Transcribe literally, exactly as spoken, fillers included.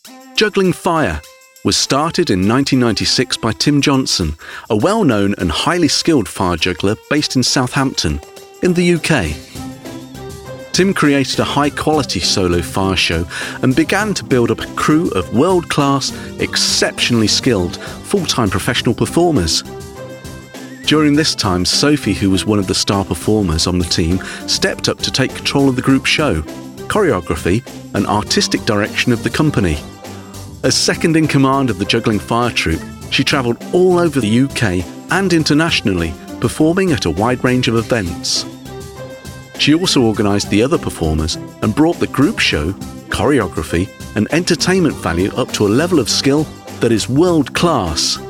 Juggling Fire was started in nineteen ninety-six by Tim Johnson, a well-known and highly skilled fire juggler based in Southampton, in the U K. Tim created a high-quality solo fire show and began to build up a crew of world-class, exceptionally skilled, full-time professional performers. During this time, Sophie, who was one of the star performers on the team, stepped up to take control of the group show, choreography and artistic direction of the company. As second in command of the Juggling Fire troupe, she travelled all over the U K and internationally, performing at a wide range of events. She also organised the other performers and brought the group show, choreography and entertainment value up to a level of skill that is world-class.